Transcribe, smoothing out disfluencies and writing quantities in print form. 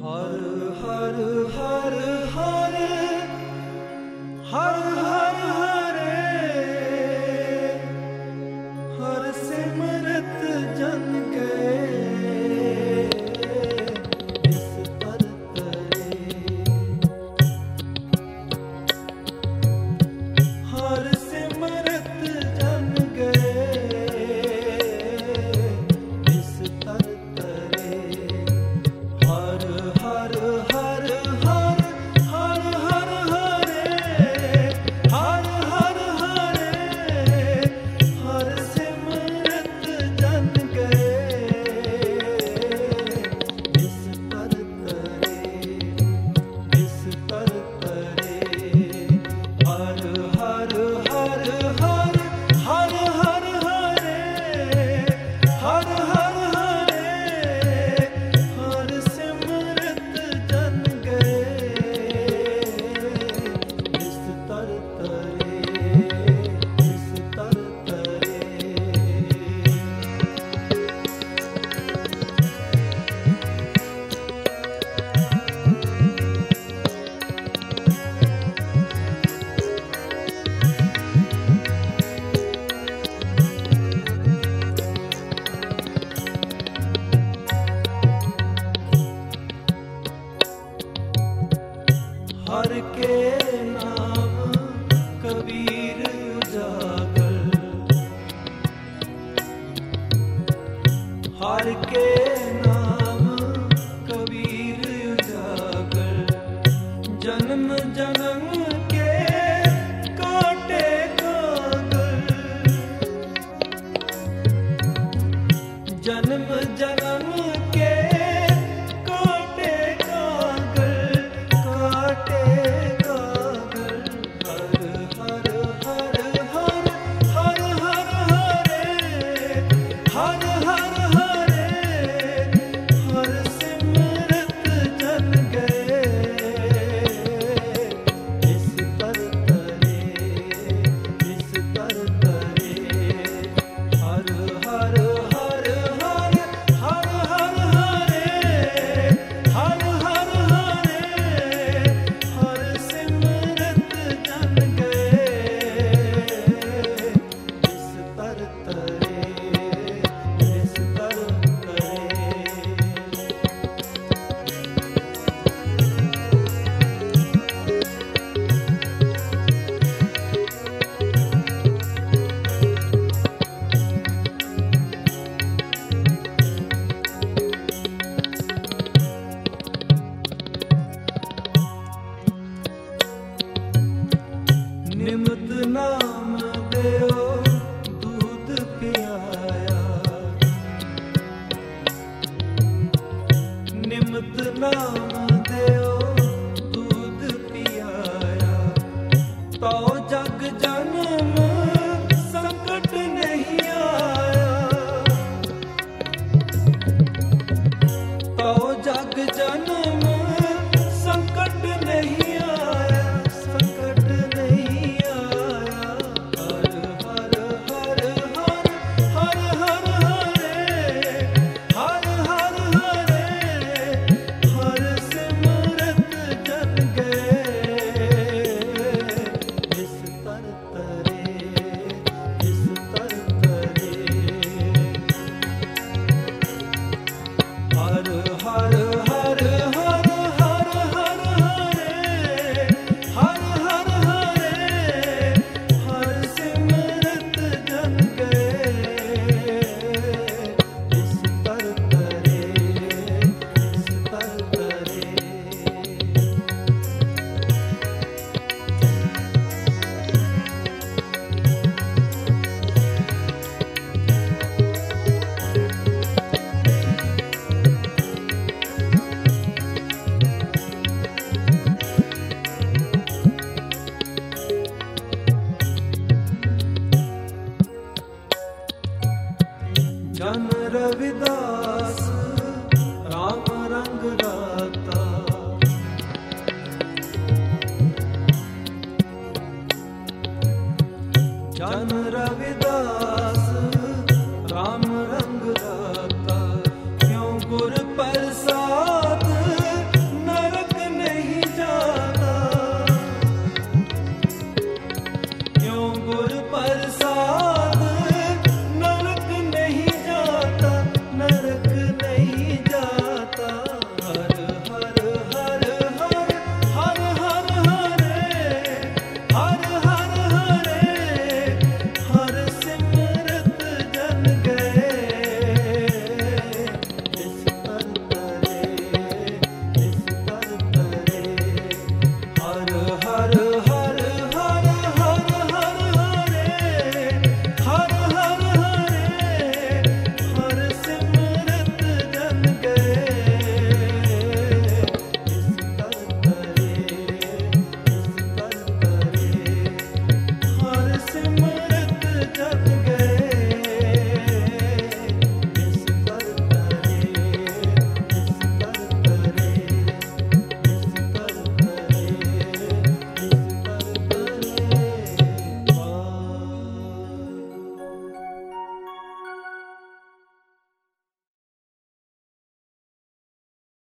हर हर हर हर हर हर हरे हर सिमरत जन गए इस पर तरे। हर सिमरत जन गए इस तर तरे। हर हर हर हर हर हर हरे हर हर हरे हर सिमरत जन गए इस पर तरे इस पर तरे। हर हर हर हर हर हर हरे हर हर हरे हर सिमरत जन गए इस तर तरे इस तर तरे। हर के नाम कबीर उजागर। हर के नाम कबीर उजागर। जन्म जन्म के काटे कागर। जन्म जन्म के काटे कागर काटे कागर। हर हर हर हर हर हर हरे हर हर हरे हर सिमरत जन गए इस पर तरे इस पर तरे। हर हर हर हर हर हर हरे हर हर हरे हर सिमरत जन गए इस पर तरे इस पर तरे। निमत नाम देओ दूध पियाया। निमत नाम देओ दूध पियाया। तो जग जन्म संकट नहीं आया। तो जग जन्म संकट नहीं आया संकट नहीं आया। हर हर हर हर हर हर हरे हर हर हरे हर सिमरत जन गए इस तर तरे इस तर तरे। हर हर